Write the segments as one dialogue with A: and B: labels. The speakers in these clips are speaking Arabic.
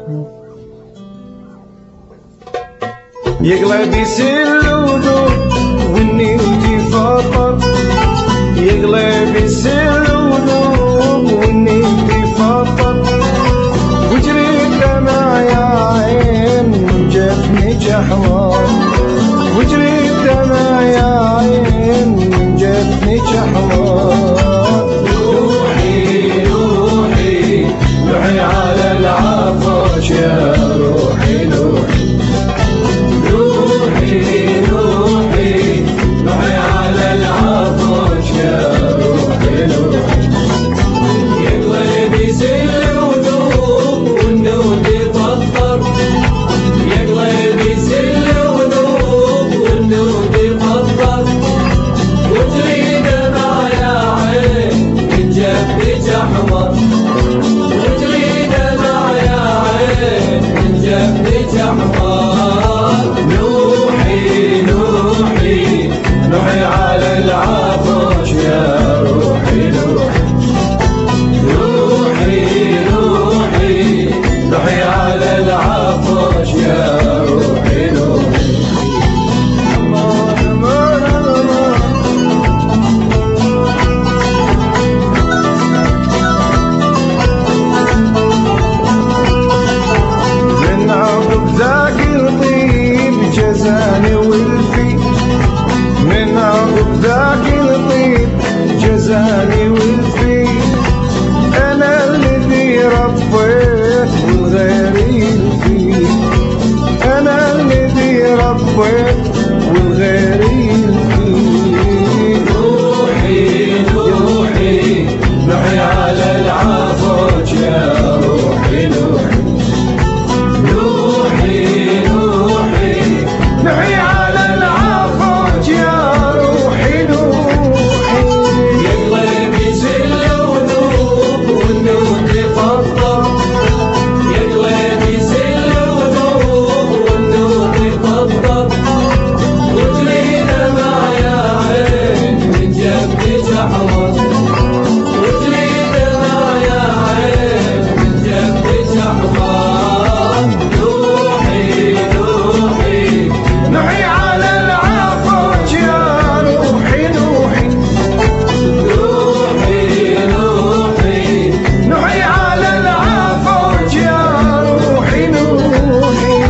A: يقلب يسلودو والني تفطر، يقلب يسلودو والني تفطر، وجري الدمع يا عين جفني جحوار، وجري الدمع يا عين جفني جحوار. روحي روحي روحي على العطش يا روحي روحي، روحي روحي روحي على العطش يا روحي روحي. يقلب يسل وذوب والنود يفطر، يقلب يسل وذوب والنود يفطر، وجري دمع يا عين الجف جحمر، وجري دمع يا عين الجف جحمر. روحي روحي روحي على العطش يا روحي روحي، روحي روحي روحي على العطش يا روحي روحي. من عقب ذاك الطيب جزاني والفي، من عقب ذاك الطيب جزاني والفي، أنا الذي ربيت والغيري الفي، أنا الذي ربيت والغيري الفي. روحي روحي روحي على العطش يا روحي روحي، روحي روحي روحي على العطش يا روحي روحي. يقلب يسل وذوب والنود يفطر، يقلب يسل وذوب والنود يفطر، وجري دمع يا عين من جف جحمر، وجري دمع يا عين من جف جحمر. روحي روحي روحي على العطش يا روحي روحي، روحي روحي روحي على العطش يا روحي روحي.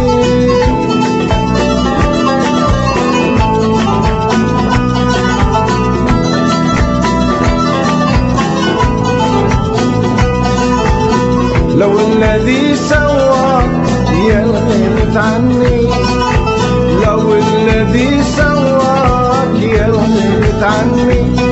A: لو الذي سواك يا الغيبت عني، لو الذي سواك يا الغيبت عني،